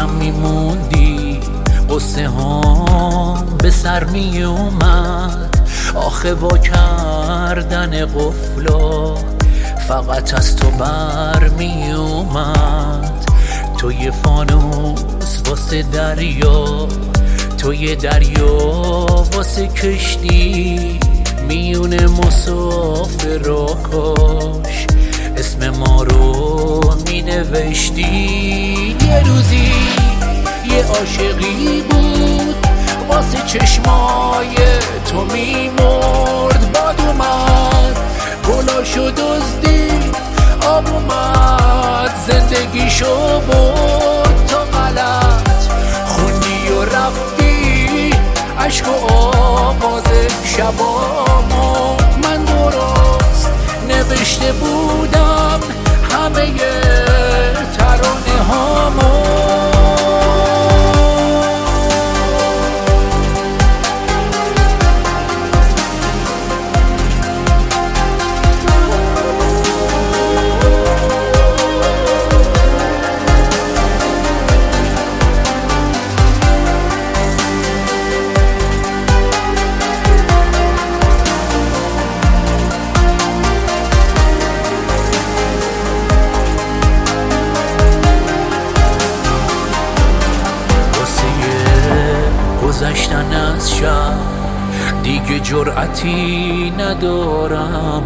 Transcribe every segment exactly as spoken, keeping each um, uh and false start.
یکم میموندی قصه هم به سر می اومد. آخه وا کردن قفلا فقط از تو بر می اومد. تو یه فانوس واسه دریا، تو یه دریا واسه کشتی، میونه مسافر را کاش اسم ما رو می نوشتی. یه روزی یه عاشقی بود واسه چشمای تو می مرد. باد اومد گلاشو دزدید، آب اومد زندگیشو برد. تا غلط خوندی و رفتی عشق و آواز شبامو. من درست نوشته بودم همه ترانه هامو. گذشتن از شب دیگه جرأتی ندارم،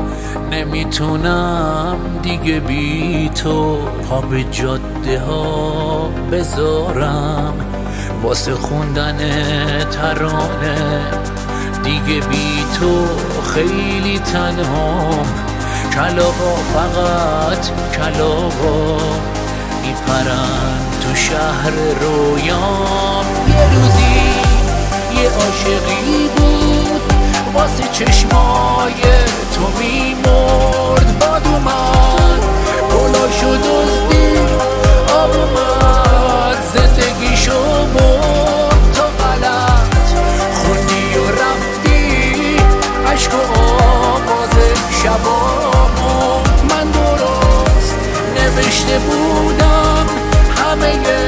نمیتونم دیگه بی تو پا به جاده ها بذارم. واسه خوندن ترانه دیگه بی تو خیلی تنهام. کلاغا فقط کلاغا میپرن تو شهر رویام. یه روزی یه عاشقی بود واسه چشمای تو میمرد. باد اومد گلاشو دزدید، آب اومد زندگیشو برد. تا غلط خوندی و رفتی عشق و آواز شبامو. من درست نوشته بودم همه